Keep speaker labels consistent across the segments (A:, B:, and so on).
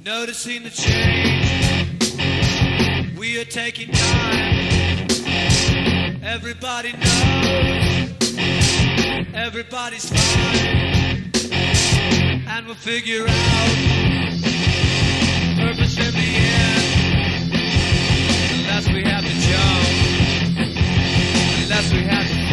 A: Noticing the change, we are taking time. Everybody knows, everybody's fine, and we'll figure out purpose in the end. Unless we have to jump, unless we have to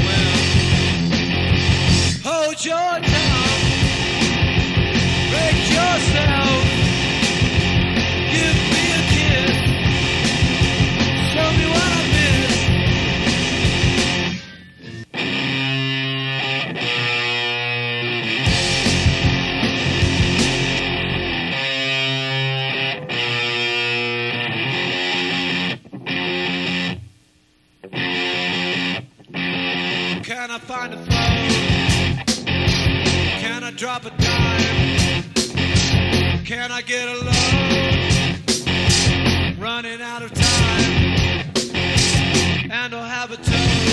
A: swim. Hold your tongue, break yourself. Give me a kiss. Show me what I missed. Can I find a phone? Can I drop a dime? Can I get a loan? Running out of time, and I'll have a toast.